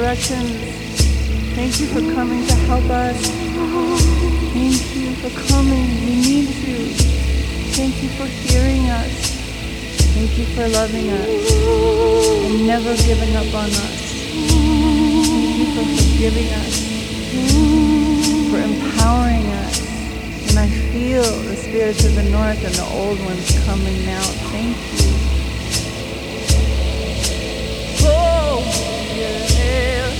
directions. Thank you for coming to help us. Thank you for coming. We need you. Thank you for hearing us. Thank you for loving us and never giving up on us. Thank you for forgiving us, for empowering us. And I feel the spirits of the north and the old ones coming now. Thank you. Oh, yeah.